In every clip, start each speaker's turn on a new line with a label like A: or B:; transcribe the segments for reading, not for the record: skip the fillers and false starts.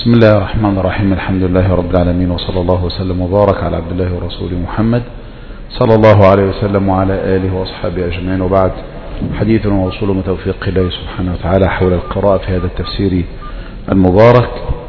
A: بسم الله الرحمن الرحيم. الحمد لله رب العالمين، وصلى الله وسلم وبارك على عبد الله ورسوله محمد صلى الله عليه وسلم وعلى آله وأصحابه أجمعين، وبعد. حديثنا ووصول من توفيق الله سبحانه وتعالى حول القراءة في هذا التفسير المبارك،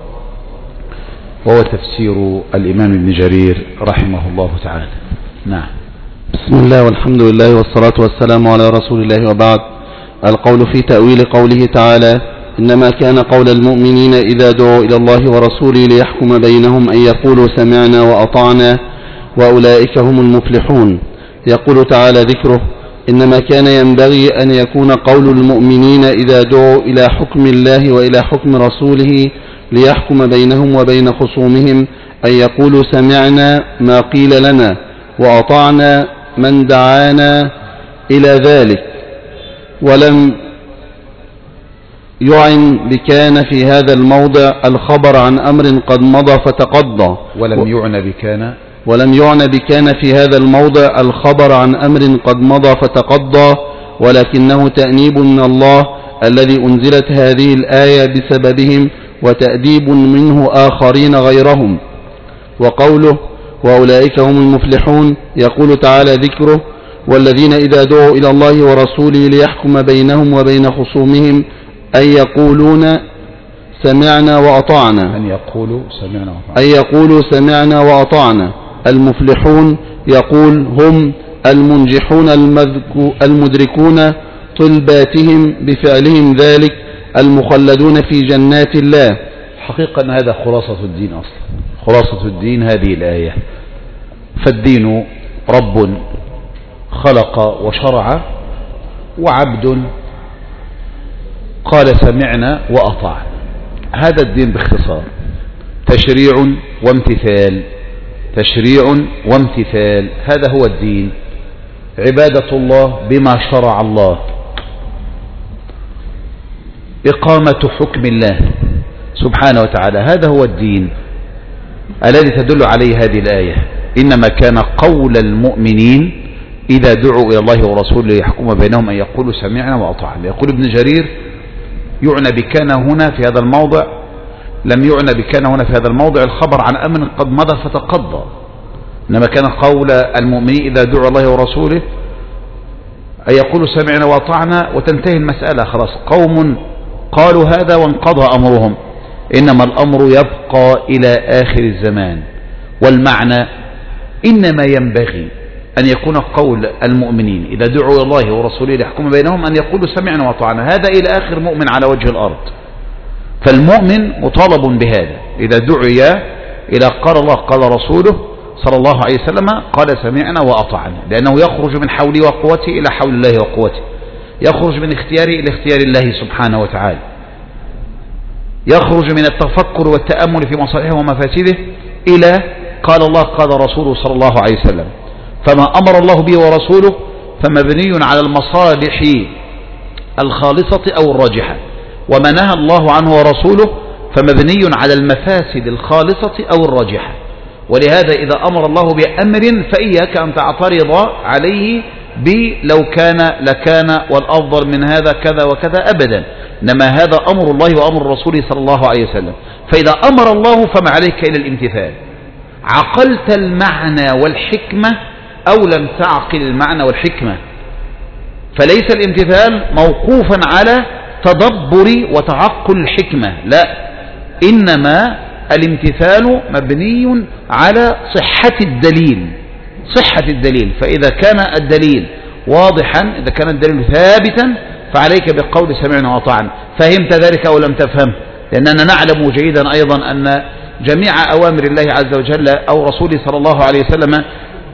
A: وهو تفسير الإمام ابن جرير رحمه الله تعالى. نعم.
B: بسم الله والحمد لله والصلاة والسلام على رسول الله، وبعد. القول في تأويل قوله تعالى: إنما كان قول المؤمنين إذا دعوا إلى الله ورسوله ليحكم بينهم أن يقولوا سمعنا وأطعنا وأولئك هم المفلحون. يقول تعالى ذكره: إنما كان ينبغي أن يكون قول المؤمنين إذا دعوا إلى حكم الله وإلى حكم رسوله ليحكم بينهم وبين خصومهم أن يقولوا سمعنا ما قيل لنا وأطعنا من دعانا إلى ذلك، ولم يعن بكان في هذا الموضع الخبر عن أمر قد مضى فتقضى. ولم يعن بكان في هذا الموضع الخبر عن أمر قد مضى فتقضى، ولكنه تأنيب من الله الذي أنزلت هذه الآية بسببهم، وتأديب منه آخرين غيرهم. وقوله: وأولئك هم المفلحون، يقول تعالى ذكره: والذين إذا دعوا إلى الله ورسوله ليحكم بينهم وبين خصومهم أن يقولون سمعنا وأطعنا. أن يقولوا سمعنا وأطعنا. المفلحون يقول هم المنجحون المدركون طلباتهم بفعلهم ذلك، المخلدون في جنات الله.
A: حقيقة أن هذا خلاصة الدين أصلا، خلاصة الدين هذه الآية. فالدين رب خلق وشرع، وعبد قال سمعنا وأطعنا. هذا الدين باختصار تشريع وامتثال، تشريع وامتثال، هذا هو الدين. عبادة الله بما شرع الله، إقامة حكم الله سبحانه وتعالى، هذا هو الدين الذي تدل عليه هذه الآية. إنما كان قول المؤمنين إذا دعوا إلى الله ورسوله يحكم بينهم أن يقولوا سمعنا وأطعنا. يقول ابن جرير: يعنى بكان هنا في هذا الموضع، لم يعنى بكان هنا في هذا الموضع الخبر عن أمر قد مضى فتقضى، إنما كان قول المؤمنين إذا دعوا الله ورسوله أن يقولوا سمعنا وأطعنا وتنتهي المسألة، خلاص قوم قالوا هذا وانقضى أمرهم. إنما الأمر يبقى إلى آخر الزمان. والمعنى: إنما ينبغي أن يكون قول المؤمنين إذا دعوا إلى الله ورسوله ليحكم بينهم أن يقولوا سمعنا وأطعنا، هذا إلى آخر مؤمن على وجه الأرض. فالمؤمن مطالب بهذا، إذا دعي إلى قال الله قال رسوله صلى الله عليه وسلم قال سمعنا وأطعنا، لأنه يخرج من حولي وقوتي إلى حول الله وقوته، يخرج من اختياري إلى اختيار الله سبحانه وتعالى، يخرج من التفكر والتأمل في مصالحه ومفاسده إلى قال الله قال رسوله صلى الله عليه وسلم. فما أمر الله به ورسوله فمبني على المصالح الخالصة أو الراجحة، وما نهى الله عنه ورسوله فمبني على المفاسد الخالصة أو الراجحة. ولهذا إذا أمر الله بأمر فإياك أن تعترض عليه لو كان لكان والأفضل من هذا كذا وكذا، أبدا. إنما هذا أمر الله وأمر رسوله صلى الله عليه وسلم. فإذا أمر الله فما عليك إلى الامتثال. عقلت المعنى والحكمة أو لم تعقل المعنى والحكمة، فليس الامتثال موقوفا على تدبر وتعقل الحكمة، لا، إنما الامتثال مبني على صحة الدليل، صحة الدليل. فإذا كان الدليل واضحا، إذا كان الدليل ثابتا، فعليك بقول سمعنا وأطعنا. فهمت ذلك أو لم تفهم؟ لأننا نعلم جيدا أيضا أن جميع أوامر الله عز وجل أو رسوله صلى الله عليه وسلم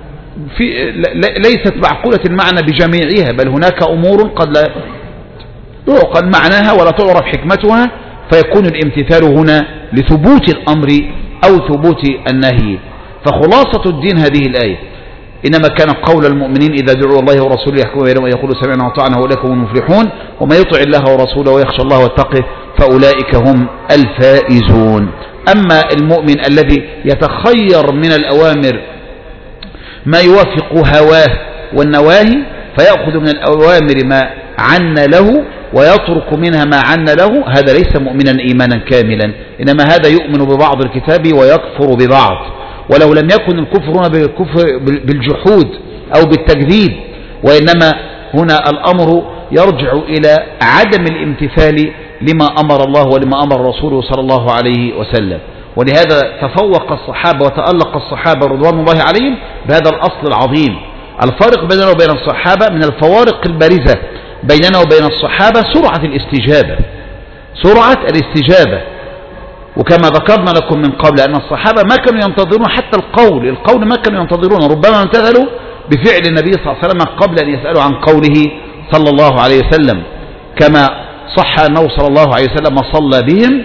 A: ليست معقولة المعنى بجميعها، بل هناك أمور قد لا يعقل معناها ولا تعرف حكمتها، فيكون الامتثال هنا لثبوت الأمر أو ثبوت النهي. فخلاصة الدين هذه الآية: إنما كان قول المؤمنين إذا دعوا الله ورسوله يحكموا بينهم أن يقولوا سمعنا وأطعنا وأولئك هم المفلحون، ومن يطع الله ورسوله ويخشى الله ويتقه فأولئك هم الفائزون. أما المؤمن الذي يتخير من الأوامر ما يوافق هواه والنواهي، فيأخذ من الأوامر ما عن له ويترك منها ما عن له، هذا ليس مؤمنا إيمانا كاملا، إنما هذا يؤمن ببعض الكتاب ويكفر ببعض. ولو لم يكن الكفر هنا بالجحود أو بالتكذيب، وإنما هنا الأمر يرجع إلى عدم الامتثال لما أمر الله ولما أمر رسوله صلى الله عليه وسلم. ولهذا تفوق الصحابة وتألق الصحابة رضوان الله عليهم بهذا الأصل العظيم. الفارق بيننا وبين الصحابة من الفوارق البارزة بيننا وبين الصحابة سرعة الاستجابة، سرعة الاستجابة. وكما ذكرنا لكم من قبل أن الصحابة ما كانوا ينتظرون حتى القول ما كانوا ينتظرون، ربما امتثلوا بفعل النبي صلى الله عليه وسلم قبل أن يسألوا عن قوله صلى الله عليه وسلم، كما صح أنه صلى الله عليه وسلم صلى بهم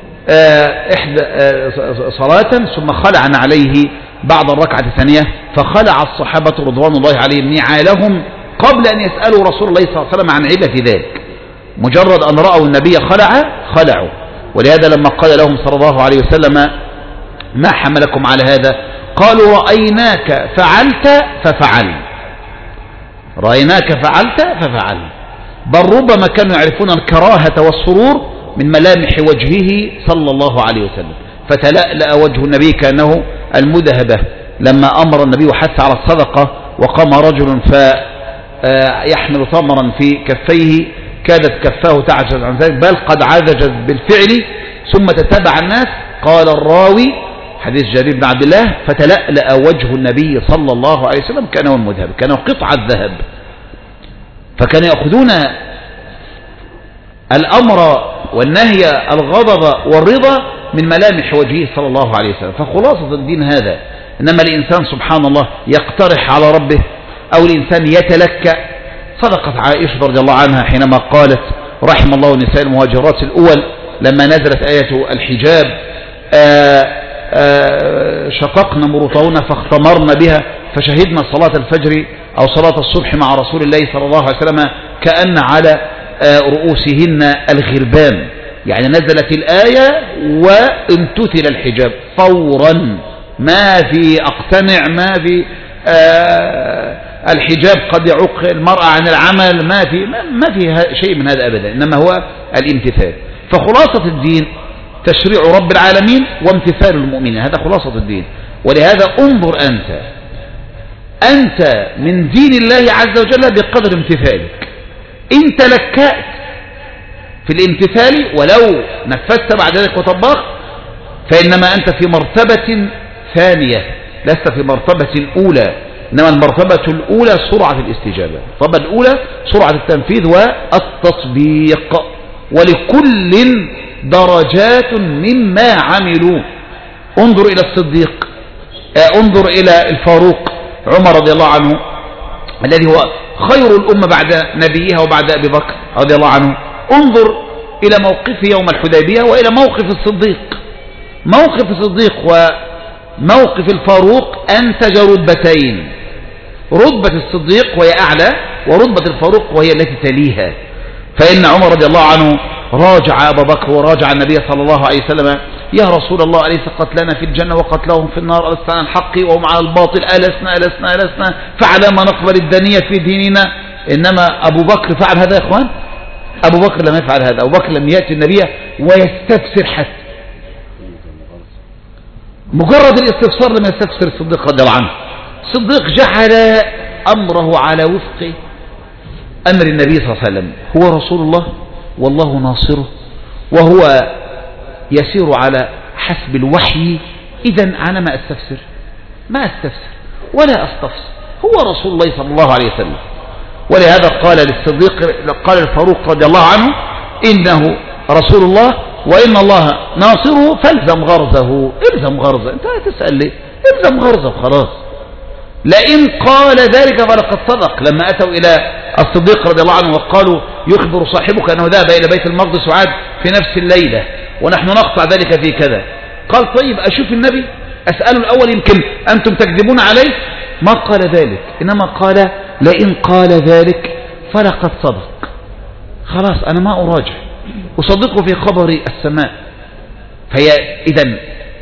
A: صلاة ثم خلع عليه بعد الركعة الثانية، فخلع الصحابة رضوان الله عليهم نعالهم قبل أن يسألوا رسول الله صلى الله عليه وسلم عن علة ذلك، مجرد أن رأوا النبي خلعوا. ولهذا لما قال لهم صلى الله عليه وسلم ما حملكم على هذا، قالوا رأيناك فعلت ففعل، رأيناك فعلت ففعل. بل ربما كانوا يعرفون الكراهة والسرور من ملامح وجهه صلى الله عليه وسلم، فتلألأ وجه النبي كأنه المذهبة لما أمر النبي وحث على الصدقة، وقام رجل فيحمل تمرا في كفيه كادت كفاه تعجز عن ذلك، بل قد عجزت بالفعل، ثم تتبع الناس. قال الراوي حديث جرير بن عبد الله فتلألأ وجه النبي صلى الله عليه وسلم كأنه المذهب، كأنه قطعة ذهب. فكانوا يأخذون الأمر والنهي الغضب والرضا من ملامح وجهه صلى الله عليه وسلم. فخلاصة الدين هذا. إنما الإنسان سبحان الله يقترح على ربه، أو الإنسان يتلكأ. صدقت عائشة رضي الله عنها حينما قالت رحم الله نساء المهاجرات الأول لما نزلت آية الحجاب شققنا مروطهن فاختمرن بها فشهدنا صلاة الفجر أو صلاة الصبح مع رسول الله صلى الله عليه وسلم كأن على رؤوسهن الغربان. يعني نزلت الآية وامتثل الحجاب فورا، ما في أقتنع، ما في الحجاب قد يعوق المرأة عن العمل، ما في شيء من هذا أبدا، إنما هو الامتثال. فخلاصة الدين تشريع رب العالمين وامتثال المؤمنين، هذا خلاصة الدين. ولهذا انظر أنت من دين الله عز وجل بقدر امتثالك. إن تلكأت في الامتثال ولو نفذت بعد ذلك وطبقت فإنما أنت في مرتبة ثانية، لست في مرتبة أولى، إنما المرتبة الأولى سرعة الاستجابة، المرتبة الأولى سرعة التنفيذ والتطبيق. ولكل درجات مما عملوا. انظر إلى الصديق، انظر إلى الفاروق عمر رضي الله عنه الذي هو خير الأمة بعد نبيها وبعد أبي بكر رضي الله عنه. انظر إلى موقفه يوم الحديبية وإلى موقف الصديق. موقف الصديق وموقف الفاروق أنتج رتبتين، رتبة الصديق وهي أعلى، ورتبة الفاروق وهي التي تليها. فإن عمر رضي الله عنه راجع أبا بكر وراجع النبي صلى الله عليه وسلم: يا رسول الله أليس قتلنا في الجنة وقتلهم في النار؟ ألسنا عن الحق وهم على الباطل؟ ألسنا فعلى ما نقبل الدنية في ديننا. إنما أبو بكر فعل هذا يا إخوان. أبو بكر لم يفعل هذا. أبو بكر لم يأتي النبي ويستفسر حتى، مجرد الاستفسار لم يستفسر الصديق رضي الله عنه. الصديق جعل أمره على وفق أمر النبي صلى الله عليه وسلم، هو رسول الله والله ناصره، وهو يسير على حسب الوحي. إذن أنا ما أستفسر ولا أستفسر، هو رسول الله صلى الله عليه وسلم. ولهذا قال للصديق، قال الفاروق رضي الله عنه: إنه رسول الله وإن الله ناصره فالزم غرزه. الزم غرزه، أنت هتسأل ليه؟ الزم غرزه خلاص. لئن قال ذلك فلقد صدق. لما أتوا إلى الصديق رضي الله عنه وقالوا: يخبر صاحبك أنه ذهب إلى بيت المقدس وعاد في نفس الليلة ونحن نقطع ذلك في كذا. قال: طيب أشوف النبي أسأله الأول يمكن أنتم تكذبون عليه. ما قال ذلك، إنما قال: لئن قال ذلك فلقد صدق. خلاص أنا ما أراجع، أصدقه في خبر السماء. فهي إذن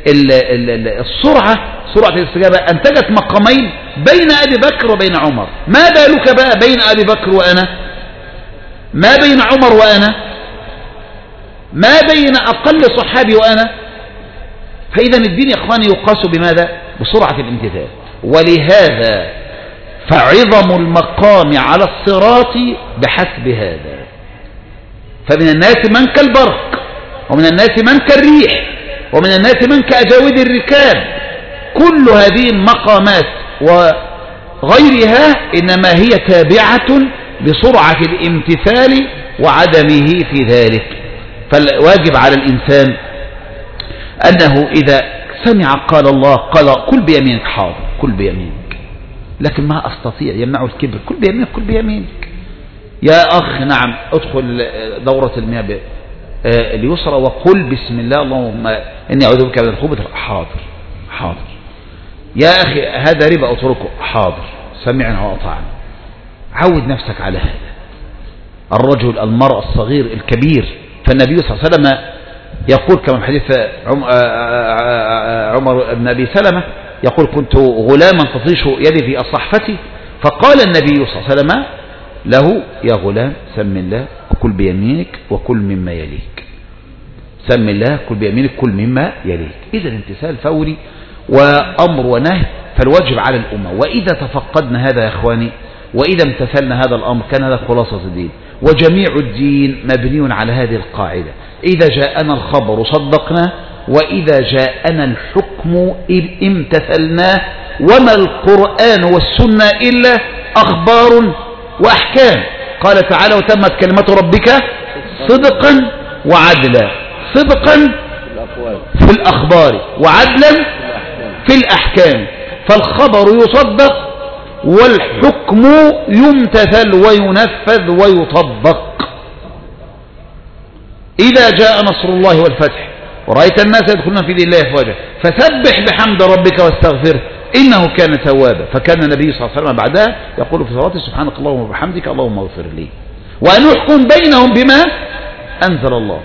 A: سرعة الاستجابة أنتجت مقامين بين أبي بكر وبين عمر. ما بالك بقى بين أبي بكر وأنا؟ ما بين عمر وأنا، ما بين أقل صحابي وأنا. فإذا الدين يا إخواني يقاس بماذا؟ بسرعة الامتثال. ولهذا فعظم المقام على الصراط بحسب هذا. فمن الناس من كالبرق، ومن الناس من كالريح، ومن الناس من كأجاود الركاب. كل هذه المقامات وغيرها إنما هي تابعة لسرعة الامتثال وعدمه في ذلك. فالواجب على الإنسان أنه إذا سمع قال الله قال كل بيمينك، حاضر كل بيمينك، لكن ما أستطيع يمنع الكبر، كل بيمينك كل بيمينك. يا أخ نعم ادخل دورة المياه اليسرى وقل بسم الله اللهم إني أعوذ بك من الخبث، حاضر حاضر. يا أخي هذا ربا أتركه، حاضر سمعنا وأطعنا. عود نفسك على هذا. الرجل المرء الصغير الكبير. فالنبي صلى الله عليه وسلم يقول كما في حديث عمر بن أبي سلمة يقول كنت غلاما تطيش يدي في الصحفة، فقال النبي صلى الله عليه وسلم له يا غلام سم الله وكل بيمينك وكل مما يليك. سم الله كل بيمينك كل مما يليك. إذا الامتثال فوري وأمر ونهي، فالواجب على الأمة. وإذا تفقدنا هذا يا إخواني وإذا امتثلنا هذا الأمر كان هذا خلاصة الدين. وجميع الدين مبني على هذه القاعدة: إذا جاءنا الخبر صدقناه، وإذا جاءنا الحكم امتثلناه. وما القرآن والسنة إلا أخبار وأحكام. قال تعالى: وتمت كلمة ربك صدقا وعدلا. صدقا في الأخبار وعدلا في الأحكام. فالخبر يصدق والحكم يمتثل وينفذ ويطبق. إذا جاء نصر الله والفتح ورأيت الناس يدخلون في دين الله أفواجا فسبح بحمد ربك واستغفره إنه كان توابا. فكان النبي صلى الله عليه وسلم بعدها يقول في صلاته: سبحانك اللهم وبحمدك اللهم اغفر لي. وأن يحكم بينهم بما أنزل الله.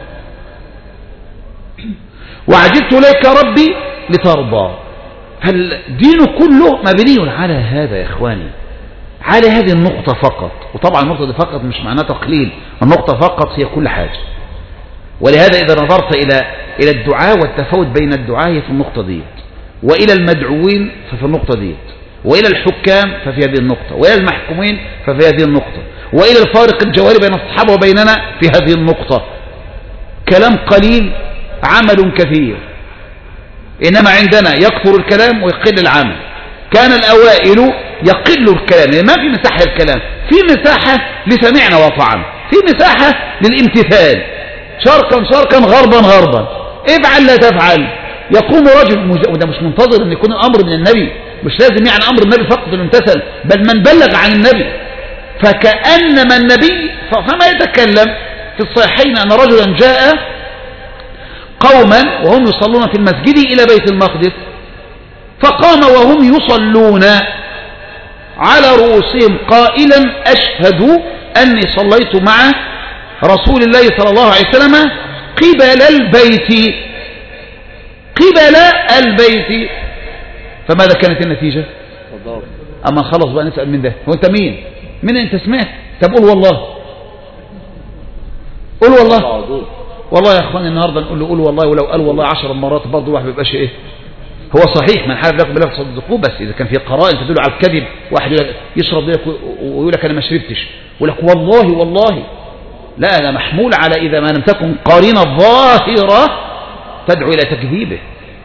A: وعجبت لك ربي لترضى. فالدين كله مبني على هذا يا إخواني، على هذه النقطة فقط. وطبعا النقطة دي فقط مش معناه تقليل، النقطة فقط هي كل حاجة. ولهذا إذا نظرت إلى الدعاء والتفاوت بين الدعاء هي في النقطة دي، وإلى المدعوين ففي النقطة دي، وإلى الحكام ففي هذه النقطة، وإلى المحكومين ففي هذه النقطة، وإلى الفارق الجوهري بين الصحابة وبيننا في هذه النقطة. كلام قليل عمل كثير. إنما عندنا يكثر الكلام ويقل العمل. كان الأوائل يقل الكلام، ما في مساحة للكلام، في مساحة لسمعنا وطعنا، في مساحة للامتثال. شرقا شرقا غربا غربا، افعل لا تفعل. يقوم رجل، وده مش منتظر أن يكون الأمر من النبي، مش لازم يعني أمر النبي فقط اللي امتثل، بل من بلغ عن النبي. فكأنما النبي فما يتكلم. في الصحيحين أن رجلا جاء قوما وهم يصلون في المسجد إلى بيت المقدس، فقام وهم يصلون على رؤوسهم قائلا: أشهد أني صليت مع رسول الله صلى الله عليه وسلم قبل البيت. قبل البيت. فماذا كانت النتيجة؟ أما خلص بقى نسأل من ده، هو أنت مين؟ من أنت سمعت؟ طب قول والله، قول والله. والله يا أخواني النهاردة نقول له قول والله، ولو قال والله 10 مرات برضه واحد بيبقاش إيه. هو صحيح من حالف لكم بالله تصدقوه، بس إذا كان في قرائن تدل على الكذب، واحد يشرب لك ويقول لك أنا ما شربتش، يقول لك والله والله. لا، هذا محمول على إذا ما لم تكن قارنة ظاهرة تدعو إلى تكذيبه.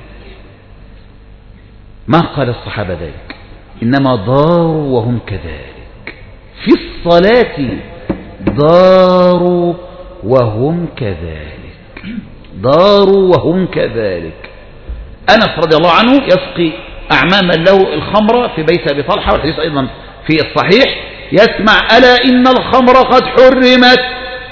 A: ما قال الصحابة ذلك، إنما ضاروا وهم كذلك. في الصلاة ضاروا وهم كذلك، ضاروا وهم كذلك. أنس رضي الله عنه يسقي أعماما له الخمر في بيت أبي طلحة، والحديث أيضا في الصحيح، يسمع: ألا إن الخمر قد حرمت.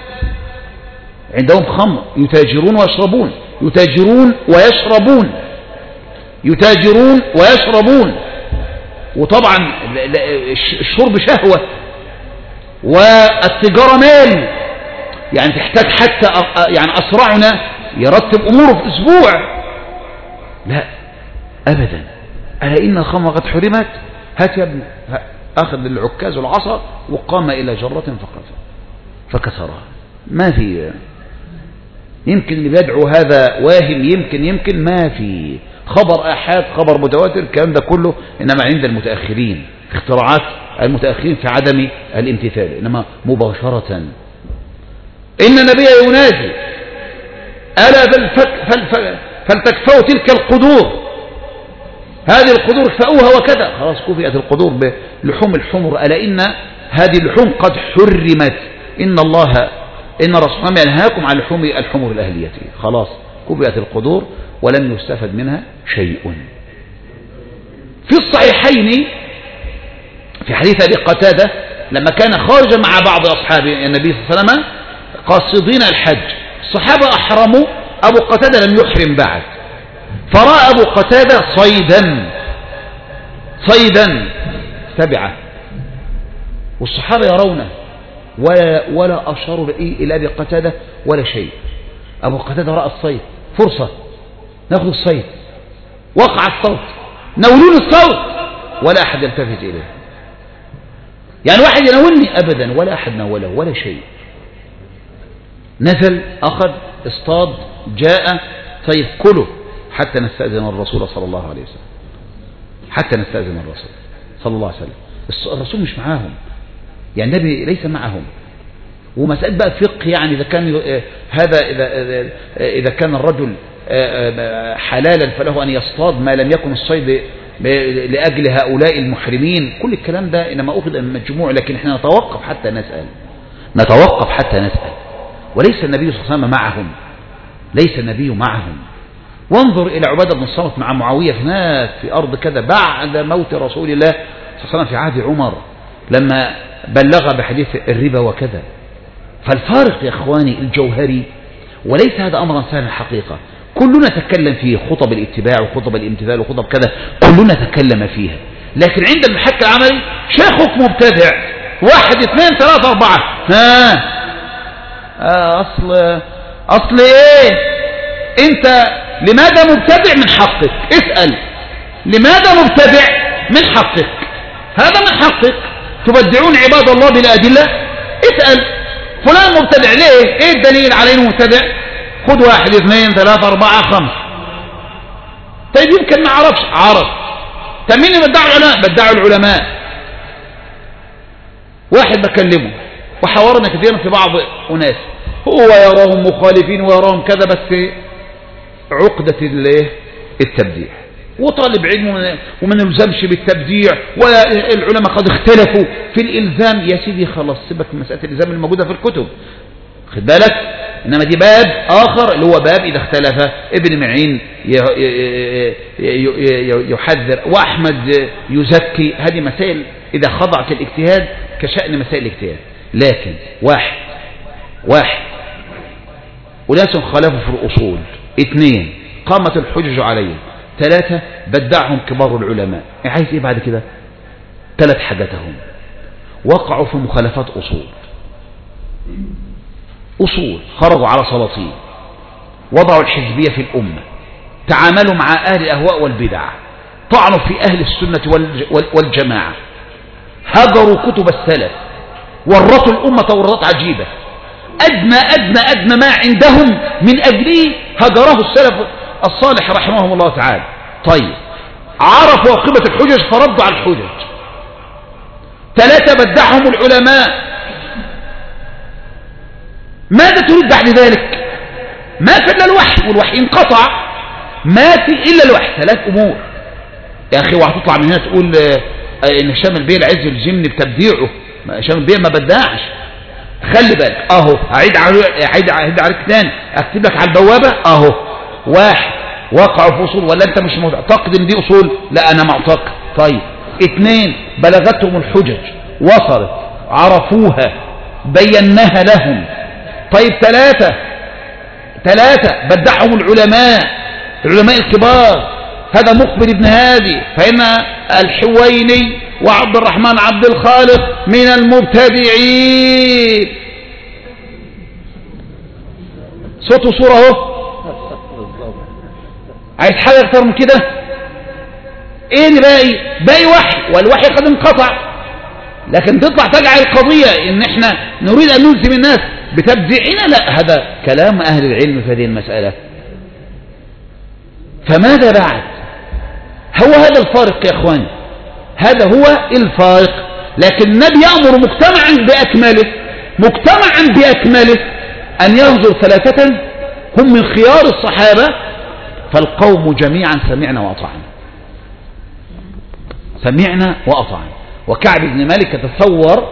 A: عندهم خمر يتاجرون ويشربون، يتاجرون ويشربون، يتاجرون ويشربون. وطبعا الشرب شهوة والتجارة مال، يعني تحتاج حتى يعني أسرعنا يرتب أموره في أسبوع. لا أبدا. ألا إن الخمر قد حرمت. هات يا ابني، أخذ العكاز والعصا وقام إلى جرة فقط. فكسرها. ما في، يمكن اللي بيدعو هذا واهم، يمكن ما في خبر آحاد، خبر متواتر، الكلام ده كله إنما عند المتأخرين، اختراعات المتأخرين في عدم الامتثال. إنما مباشرة إن النبي ينادي ألا فلتكفوا تلك القدور، هذه القدور اكفؤوها وكذا، خلاص كفئت القدور بلحوم الحمر، ألا إن هذه اللحوم قد حرمت، إن الرسول ينهاكم عن لحوم الحمر الأهلية، خلاص كفئت القدور ولم يستفد منها شيء. في الصحيحين في حديث أبي قتادة لما كان خارجا مع بعض أصحاب النبي صلى الله عليه وسلم قاصدين الحج، الصحابة أحرموا، أبو قتادة لم يحرم بعد، فرأى أبو قتادة صيدا تبعه، والصحابة يرونه ولا أشاروا إلى أبي قتادة ولا شيء. أبو قتادة رأى الصيد، فرصة نأخذ الصيد، وقع الصوت، نولون الصوت، ولا أحد يلتفت إليه، يعني واحد ينولني أبدا، ولا أحد نوله ولا شيء. نزل أخذ اصطاد، جاء طيب كله حتى نستأذن الرسول صلى الله عليه وسلم، حتى نستأذن الرسول صلى الله عليه وسلم. الرسول مش معاهم، يعني النبي ليس معهم. ومسألة بقى فقه، يعني إذا كان هذا إذا كان الرجل حلالا فله أن يصطاد ما لم يكن الصيد لأجل هؤلاء المحرمين، كل الكلام ده إنما أخذ من مجموع، لكن إحنا نتوقف حتى نسأل، وليس النبي صلى الله عليه وسلم معهم، ليس النبي معهم. وانظر إلى عبادة بن الصامت مع معاوية هناك في أرض كذا بعد موت رسول الله صلى الله عليه وسلم في عهد عمر لما بلغ بحديث الربا وكذا. فالفارق يا إخواني الجوهري، وليس هذا أمرا سهلا الحقيقة، كلنا تكلم فيه، خطب الاتباع وخطب الامتثال وخطب كذا كلنا تكلم فيها، لكن عند المحك العملي شيخك مبتدع 1 2 3 4 أصل إيه؟ أنت لماذا مبتدع؟ من حقك اسأل لماذا مبتدع، من حقك، هذا من حقك. تبدعون عباد الله بالأدلة، اسأل فلان مبتدع ليه؟ ايه الدليل على انه مبتدع؟ خد 1 2 3 4 5. طيب يمكن ما عرف. طيب مين اللي بدعوا العلماء؟ بدعوا العلماء. واحد بكلمه وحاورنا كثيرا في بعض أناس، هو يراهم مخالفين ويراهم كذا، بس عقدة التبديع، وطالب علم وما نلزمش بالتبديع، والعلماء قد اختلفوا في الإلزام. يا سيدي خلاص سيبك من مسألة الإلزام الموجودة في الكتب، خد بالك، إنما دي باب آخر اللي هو باب إذا اختلف ابن معين يحذر وأحمد يزكي، هذه مسائل إذا خضعت الاجتهاد كشأن مسائل الاجتهاد. لكن واحد أناس خالفوا في الأصول، 2 قامت الحجج عليهم، 3 بدعهم كبار العلماء. عايز ايه بعد كده؟ 3 حاجاتهم وقعوا في مخالفات أصول، خرجوا على سلاطين، وضعوا الحزبية في الأمة، تعاملوا مع أهل الأهواء والبدع، طعنوا في أهل السنة والجماعة، هجروا كتب السلف، ورطوا الأمة ورطات عجيبة، أدنى ما عندهم من أجله هجره السلف الصالح رحمهم الله تعالى. طيب عرفوا عاقبة الحجج فردوا على الحجج. 3 بدعهم العلماء. ماذا تريد بعد ذلك؟ ما في إلا الوحي، والوحي انقطع، ما في إلا الوحي. 3 أمور يا أخي، وهتطلع من هنا تقول إن هشام البيه العز الجن بتبديعه. هشام البيه ما بدعش، خلي بالك أهو، أعيد عليك تاني، أكتب لك على البوابة أهو. 1 وقعوا في أصول، ولا أنت مش معتقد إن دي أصول؟ لا أنا معتقد. طيب 2 بلغتهم الحجج، وصلت، عرفوها، بيناها لهم. طيب 3 بدعهم العلماء الكبار. هذا مقبل ابن هادي، فإن الحويني وعبد الرحمن عبد الخالق من المبتدعين. صوت وصورة اهو. عايز حاجة اكتر من كده؟ ايه اللي باقي وحي، والوحي قد انقطع. لكن تطلع تجعل القضية ان احنا نريد ان نلزم الناس بتبديعنا، لا، هذا كلام اهل العلم في هذه المسألة. فماذا بعد؟ هو هذا الفارق يا اخواني، هذا هو الفارق. لكن النبي يأمر مجتمعا بأكمله أن ينظر ثلاثة هم من خيار الصحابة، فالقوم جميعا سمعنا وأطعنا. وكعب بن مالك تصور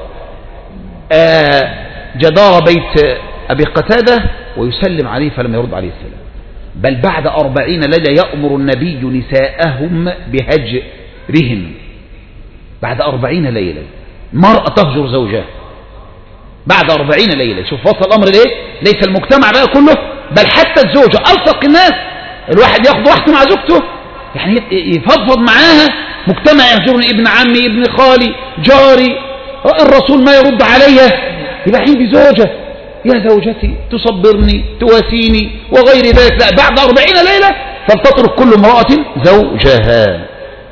A: جدار بيت أبي قتادة ويسلم عليه فلم يرد عليه السلام، بل بعد 40 ليلة يأمر النبي نساءهم بهجرهم. بعد 40 ليلة مرأة تهجر زوجها بعد 40 ليلة. شوف وصل الأمر ليه؟ ليس المجتمع بقى كله، بل حتى الزوجة ألصق الناس. الواحد ياخد واحدة مع زوجته يعني يفضفض معاها. مجتمع يهجرني ابن عمي، ابن خالي، جاري، الرسول ما يرد عليا، يبقى عندي زوجة يا زوجتي تصبرني تواسيني وغير ذلك. لا، بعد 40 ليلة فلتترك كل امرأة زوجها.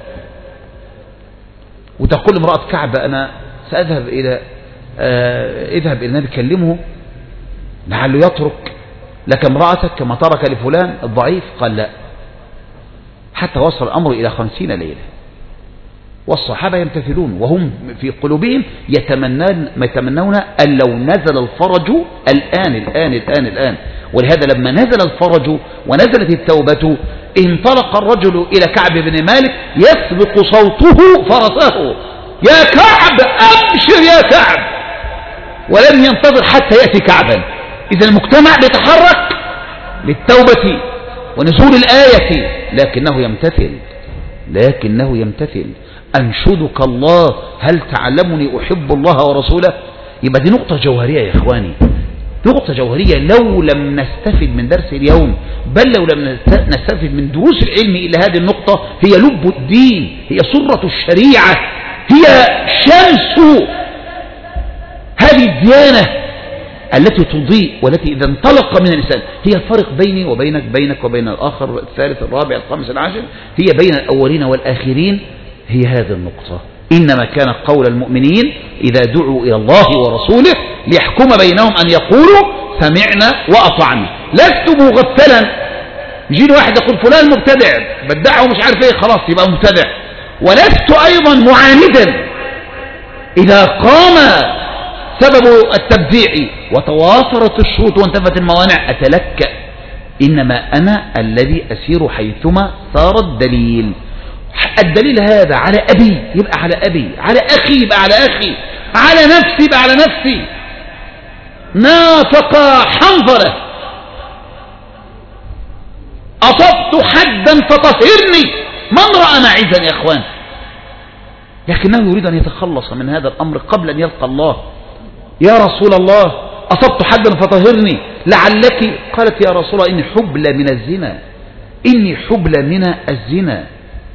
A: وتقول امرأة كعب أنا سأذهب اذهب إلى النبي كلمه لعله يترك لك امرأتك كما ترك لفلان الضعيف. قال لا، حتى وصل الأمر إلى 50 ليلة. والصحابة يمتثلون وهم في قلوبهم يتمنون أن لو نزل الفرج الآن. ولهذا لما نزل الفرج ونزلت التوبة انطلق الرجل إلى كعب بن مالك يسبق صوته فرسه: يا كعب أبشر يا كعب، ولم ينتظر حتى يأتي كعبا. إذا المجتمع بيتحرك للتوبة ونزول الآية، لكنه يمتثل. أنشدك الله هل تعلمني أحب الله ورسوله. يبقى دي نقطة جوهرية يا إخواني، نقطة جوهرية. لو لم نستفد من درس اليوم، بل لو لم نستفد من دروس العلم إلى هذه النقطة، هي لب الدين، هي سرة الشريعة، هي شمس هذه الديانة التي تضيء، والتي إذا انطلق من الإنسان هي الفرق بيني وبينك، بينك وبين الآخر، الثالث الرابع الخامس العاشر، هي بين الأولين والآخرين. هي هذه النقطة. إنما كان قول المؤمنين إذا دعوا إلى الله ورسوله ليحكم بينهم أن يقولوا سمعنا وأطعنا. لست مغفلا يجيني واحد يقول فلان مبتدع بدعه مش عارف ايه، خلاص يبقى مبتدع. ولست أيضا معاندا إذا قام سبب التبديع وتوافرت الشروط وانتفت الموانع أتلكأ. إنما أنا الذي أسير حيثما صار الدليل. الدليل هذا على أبي يبقى على أبي، على أخي يبقى على أخي، على نفسي يبقى على نفسي. نافق حنظلة أصبت حدا فطهرني. من رأى معزا يا أخوان؟ لكنه يريد أن يتخلص من هذا الأمر قبل أن يلقى الله. يا رسول الله أصبت حدا فطهرني لعلك. قالت يا رسول الله إني حبلى من الزنا، إني حبلى من الزنا.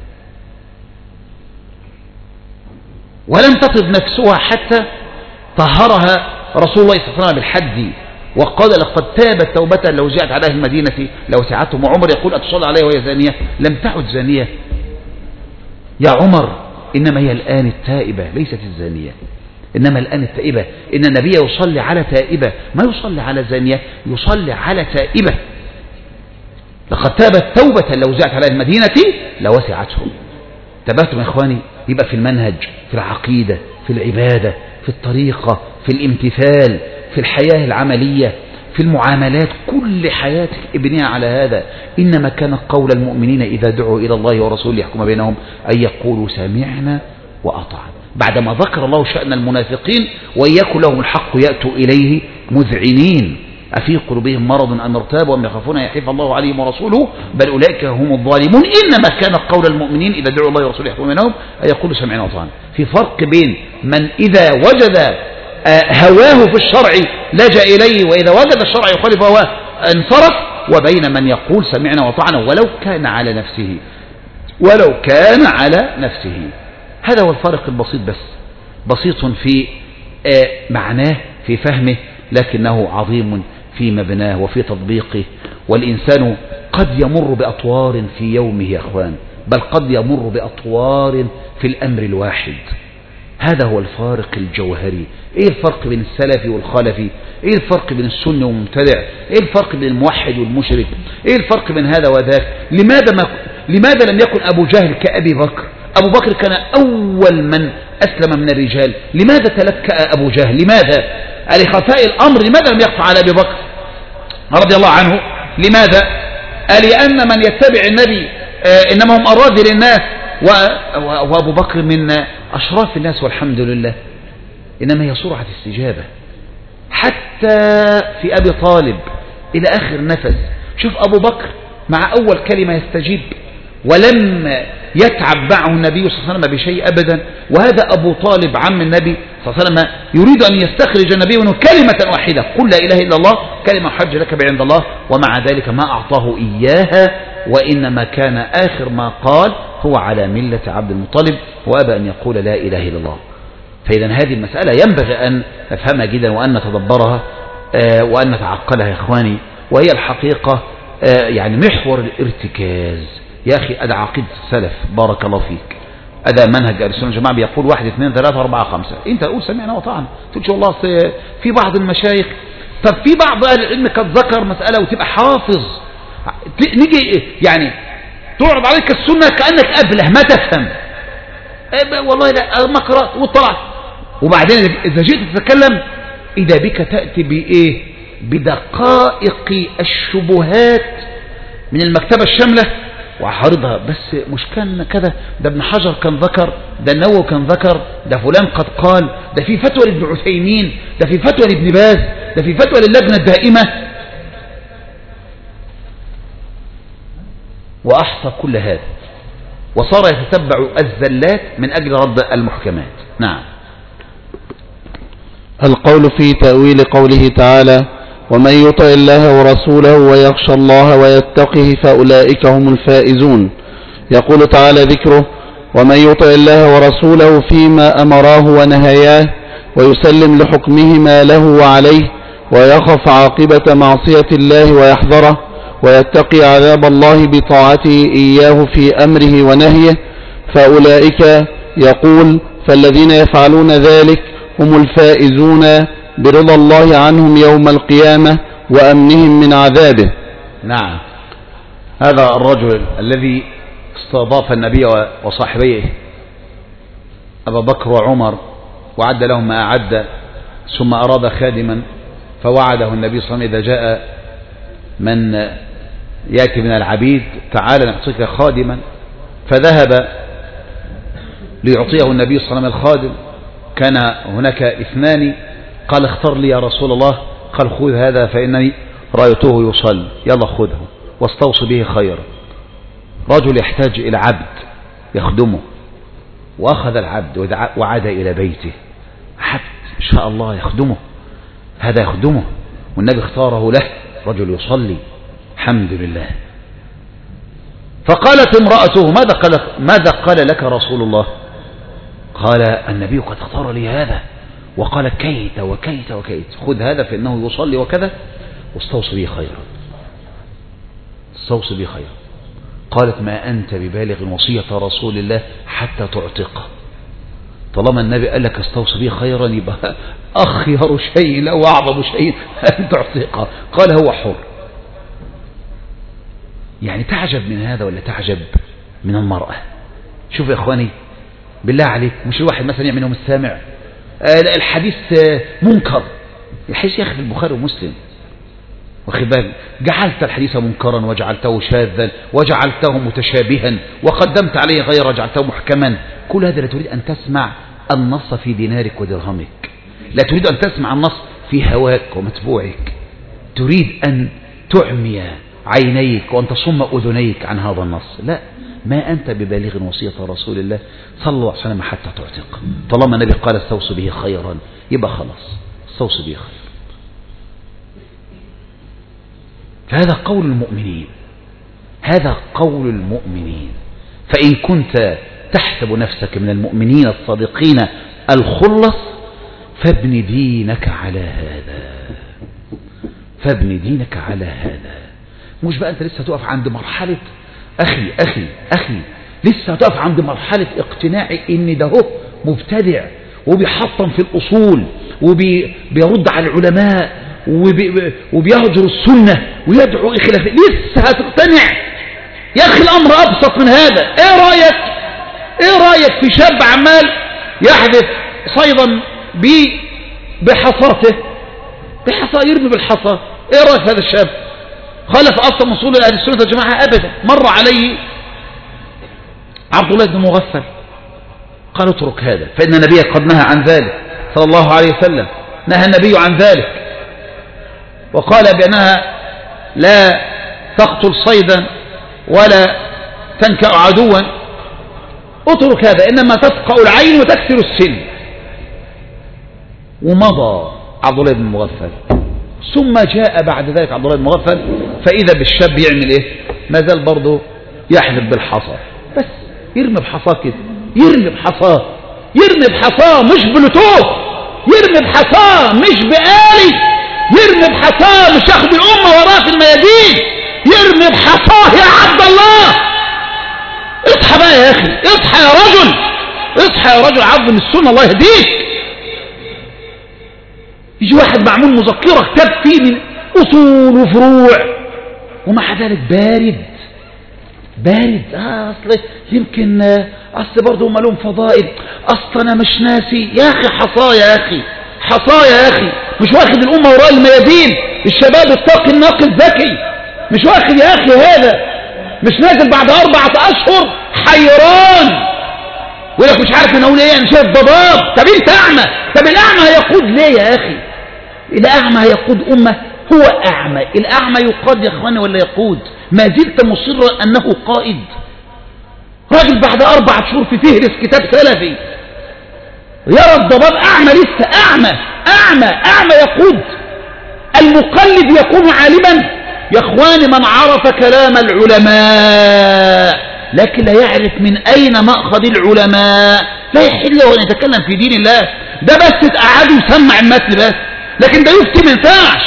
A: ولم تطب نفسها حتى طهرها رسول الله صلى الله عليه وسلم بالحد، وقال لقد تابت توبة لو جاءت على أهل المدينة لوسعتهم. وعمر يقول أتصلى عليها وهي زانية؟ لم تعد زانية يا عمر، إنما هي الآن التائبة ليست الزانية، إنما الآن التائبة. إن النبي يصلي على تائبة ما يصلي على زانية، يصلي على تائبة. لقد تابت توبة لو جاءت على المدينة لوسعتهم. تبهتم يا إخواني؟ يبقى في المنهج، في العقيدة، في العبادة، في الطريقة، في الامتثال، في الحياة العملية، في المعاملات، كل حياتك ابنها على هذا. إنما كان قول المؤمنين إذا دعوا إلى الله ورسوله يحكم بينهم أن يقولوا سمعنا وأطعنا. بعدما ذكر الله شأن المنافقين وإن يكن لهم الحق يأتوا إليه مذعنين أفي قلوبهم مرض أم ارتابوا أم يخافون أن يحيف الله عليهم ورسوله بل أولئك هم الظالمون. إنما كان قول المؤمنين إذا دعوا الله ورسوله يحكم بينهم أن يقولوا سمعنا وأطعنا. في فرق بين من إذا وجد هواه في الشرع لجأ إليه، وإذا وجد الشرع يخالف هواه انصرف، وبين من يقول سمعنا وأطعنا ولو كان على نفسه. هذا هو الفرق البسيط، بس بسيط في معناه في فهمه، لكنه عظيم في مبناه وفي تطبيقه. والإنسان قد يمر بأطوار في يومه يا أخوان، بل قد يمر بأطوار في الأمر الواحد. هذا هو الفارق الجوهري. ايه الفرق بين السلفي والخلفي؟ ايه الفرق بين السني والمبتدع؟ ايه الفرق بين الموحد والمشرك؟ ايه الفرق بين هذا وذاك؟ لماذا لم يكن ابو جهل كأبي بكر؟ ابو بكر كان اول من اسلم من الرجال، لماذا تلكأ ابو جهل؟ لماذا لخفاء الامر؟ لماذا لم يقف على ابي بكر رضي الله عنه؟ لماذا؟ لأن من يتبع النبي إنما هم أراذل الناس، وأبو بكر من أشراف الناس والحمد لله، إنما هي سرعة استجابة. حتى في أبي طالب إلى آخر نفس، شوف أبو بكر مع أول كلمة يستجيب، ولم يتعب معه النبي صلى الله عليه وسلم بشيء أبدا. وهذا أبو طالب عم النبي صلى الله عليه وسلم يريد أن يستخرج النبي منه كلمة واحدة، قل لا إله إلا الله، كلمة حج لك بعند الله، ومع ذلك ما أعطاه إياها، وإنما كان آخر ما قال هو على ملة عبد المطلب، وأبى أن يقول لا إله إلا الله. فإذا هذه المسألة ينبغي أن نفهمها جدا، وأن نتدبرها وأن نتعقلها يا إخواني، وهي الحقيقة يعني محور الارتكاز. يا أخي أدى عقيدة السلف، بارك الله فيك، أدى منهج أهل السنة والجماعة، بيقول 1 2 3 4 5، أنت تقول سمعنا وطعنا، تقول والله في بعض المشايخ. طب في بعض أهل العلم قد ذكر مسألة وتبقى حافظ، نيجي يعني تعرض عليك السنة كأنك أبله ما تفهم، والله لا ما قرأت وطلعت. وبعدين إذا جئت تتكلم إذا بك تأتي بإيه؟ بدقائق الشبهات من المكتبة الشاملة وعرضها. بس مش كان كذا، ده ابن حجر كان ذكر، ده النووي كان ذكر، ده فلان قد قال، ده في فتوى لابن عثيمين، ده في فتوى لابن باز، ده في فتوى للجنة الدائمة. وأحصى كل هذا وصار يتتبع الزلات من أجل رد المحكمات. نعم.
B: القول في تأويل قوله تعالى: ومن يطع الله ورسوله ويخشى الله ويتقه فأولئك هم الفائزون. يقول تعالى ذكره: ومن يطع الله ورسوله فيما أمراه ونهياه ويسلم لحكمهما له وعليه ويخف عاقبة معصية الله ويحذره ويتقي عذاب الله بطاعته إياه في أمره ونهيه فأولئك، يقول، فالذين يفعلون ذلك هم الفائزون برضا الله عنهم يوم القيامة وأمنهم من عذابه.
A: نعم. هذا الرجل الذي استضاف النبي وصاحبيه أبا بكر وعمر وعد لهم ما أعد، ثم أراد خادما فوعده النبي صلى الله عليه وسلم: إذا جاء من يأتي من العبيد تعال نعطيك خادما. فذهب ليعطيه النبي صلى الله عليه وسلم الخادم. كان هناك 2، قال: اختر لي يا رسول الله. قال: خذ هذا فإنني رأيته يصلي، يلا خذه واستوصي به خيرا. رجل يحتاج إلى عبد يخدمه، وأخذ العبد وعاد إلى بيته. عبد إن شاء الله يخدمه، هذا يخدمه، والنبي اختاره له، رجل يصلي، الحمد لله. فقالت امرأته: ماذا قال لك رسول الله؟ قال: النبي قد اختار لي هذا وقال كيت وكيت وكيت، خذ هذا فإنه يصلي وكذا واستوصي به خيرا، استوصي به خيرا. قالت: ما أنت ببالغ وصية رسول الله حتى تعتقه. طالما النبي قال لك استوصي به خيرا يبقى أخير شيء له وأعظم شيء أن تعتقه. قال: هو حر. يعني تعجب من هذا ولا تعجب من المرأة؟ شوف يا إخواني بالله عليك، مش الواحد مثلا يعمل يوم السامع الحديث منكر، الحديث يا أخي في البخاري ومسلم، واخد بالك، جعلت الحديث منكرا وجعلته شاذا وجعلته متشابها وقدمت عليه غير جعلته محكما. كل هذا لا تريد أن تسمع النص في دينارك ودرهمك، لا تريد أن تسمع النص في هواك ومتبوعك، تريد أن تعمي عينيك وأن تصم أذنيك عن هذا النص. لا، ما أنت ببالغ وصية رسول الله صلى الله عليه وسلم حتى تعتق. طالما النبي قال استوصي به خيرا يبقى خلاص استوصي به خيرا. فهذا قول المؤمنين، هذا قول المؤمنين. فإن كنت تحسب نفسك من المؤمنين الصادقين الخلص فابن دينك على هذا، فابن دينك على هذا. مش بقى أنت لسه تقف عند مرحلة أخي لسه تقف عند مرحلة اقتناع إن ده هو مبتدع وبيحطم في الأصول وبيرد على العلماء وبيهجر السنة ويدعو إخلاف، لسه هتقتنع؟ يا أخي الأمر أبسط من هذا. إيه رأيك في شاب عمال يحذف صيدا بحصاته، يرمي بالحصى؟ إيه رأيك في هذا الشاب؟ خالف أصلا أصول أهل السنة والجماعة أبدا. مر عليه عبد الله بن مغفل قال اترك هذا فإن النبي قد نهى عن ذلك صلى الله عليه وسلم، نهى النبي عن ذلك وقال بأنها لا تقتل صيدا ولا تنكأ عدوا، اترك هذا إنما تفقأ العين وتكسر السن. ومضى عبد الله بن مغفل. ثم جاء بعد ذلك عبد الله بن مغفل فإذا بالشاب يعمل إيه؟ ما زال برضه يحذف بالحصى، بس يرمي بحصاه كده، يرمي بحصاه مش بلوتوث، يرمي بحصاه مش بآلي، يرمي بحصاه مش ياخد الأمة وراه في الميادين، يرمي بحصاه يا عبد الله. اصحى بقى يا أخي، اصحى يا رجل، اصحى يا رجل، عظم السنة الله يهديك. يجي واحد معمول مذكرة كتاب فيه من أصول وفروع ومع ذلك بارد. أصل يمكن أصل برضه هم لهم فضائل، أصل أنا مش ناسي. يا أخي حصايا يا أخي، مش واخد الأمة وراء الميادين. الشباب الطاقي الناقي الذكي مش واخد يا أخي هذا، مش نازل بعد 4 أشهر حيران ويقول لك مش عارف أنا أقول إيه، أنا شايف ضباب. طب أنت أعمى، طب الأعمى هيقود ليه يا أخي؟ الأعمى هيقود أمة؟ هو أعمى، الأعمى يقاد يا إخواني ولا يقود؟ ما زلت مصرا أنه قائد. راجل بعد 4 شهور في فهرس كتاب سلفي يرى الضباب أعمى، لسه أعمى يقود. المقلد يكون عالما يا إخواني من عرف كلام العلماء لكن لا يعرف من أين مأخذ العلماء لا يحل له أن يتكلم في دين الله. ده بس تقعده يسمع المثل بس، لكن ده يفتي ما ينفعش،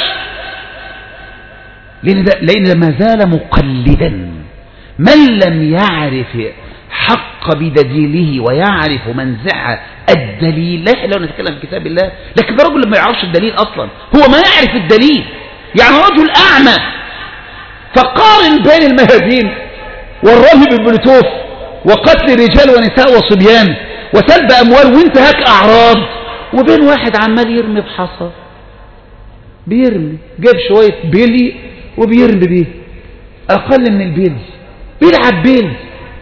A: لأن ما زال مقلدا. من لم يعرف حق بدليله ويعرف منزعة الدليل لا يحل له أن يتكلم في كتاب الله. لكن ده رجل ما يعرفش الدليل أصلا، هو ما يعرف الدليل، يعني رجل أعمى. فقارن بين الميادين والرمي بالبلوتوث وقتل رجال ونساء وصبيان وسلب أموال وانتهاك أعراض، وبين واحد عمال يرمي بحصى، بيرمي جاب شوية بيلي وبيرمي بيه أقل من البيلي، بيلعب بيلي.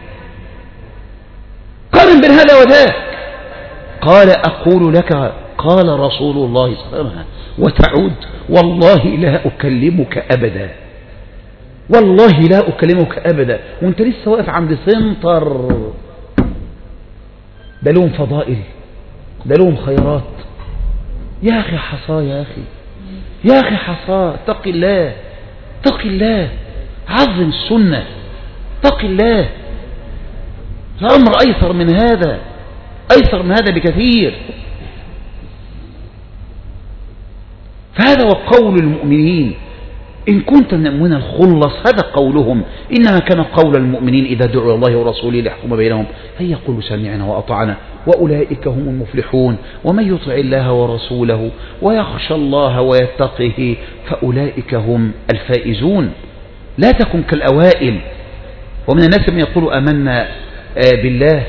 A: قارن بين هذا وذاك. قال أقول لك قال رسول الله صلى الله عليه وسلم وتعود والله لا أكلمك أبدا، والله لا أكلمك أبدا، وانت لسه واقف عند سنتر. ده لهم فضائل، ده لهم خيرات. يا أخي حصاه، يا أخي حصاه. اتق الله، عظم السنة، اتق الله. الأمر أيسر من هذا بكثير. فهذا هو قول المؤمنين. إن كنت من المؤمنين الخلص هذا قولهم، إنما كان قول المؤمنين إذا دعوا الله ورسوله ليحكم بينهم أن يقولوا سمعنا وأطعنا وأولئك هم المفلحون. ومن يطع الله ورسوله ويخشى الله ويتقه فأولئك هم الفائزون. لا تكن كالأوائل. ومن الناس من يقول آمنا بالله،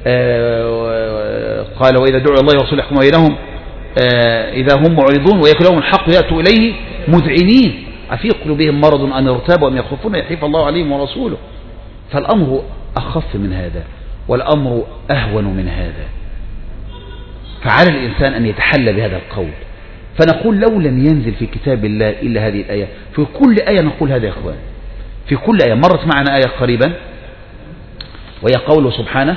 A: قال وإذا دعوا الله ورسوله يحكم بينهم إذا هم معرضون ويكن لهم الحق يأتوا إليه مذعنين أفي قلوبهم مرض أن ارتابوا أم يخافون يحيف الله عليهم ورسوله. فالأمر أخف من هذا والأمر أهون من هذا. فعلى الإنسان أن يتحلى بهذا القول. فنقول لو لم ينزل في كتاب الله إلا هذه الآية، في كل آية نقول هذا يا إخوان، في كل آية. مرت معنا آية قريبا وهي قوله سبحانه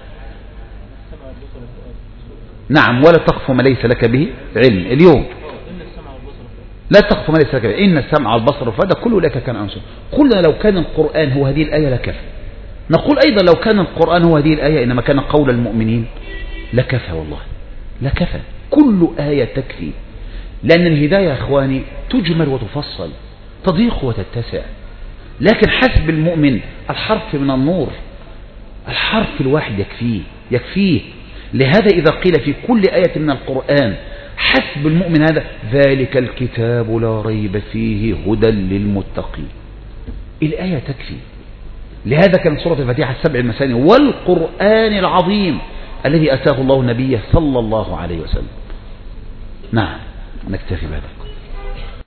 A: نعم ولا تقف ما ليس لك به علم. اليوم لا تقف ما ليس لك به، إن السمع والبصر والفؤاد كل أولئك كان عنه. قلنا لو كان القرآن هو هذه الآية لكفى. نقول أيضا لو كان القرآن هو هذه الآية إنما كان قول المؤمنين لكفى، والله لكفى. كل آية تكفي، لأن الهداية يا إخواني تجمل وتفصل، تضيق وتتسع. لكن حسب المؤمن الحرف من النور، الحرف الواحد يكفيه. لهذا إذا قيل في كل آية من القرآن حسب المؤمن هذا، ذلك الكتاب لا ريب فيه هدى للمتقين، الآية تكفي. لهذا كانت سورة الفاتحة 7 المثاني والقرآن العظيم الذي أتاه الله نبيه صلى الله عليه وسلم. نعم، نكتفي بهذا.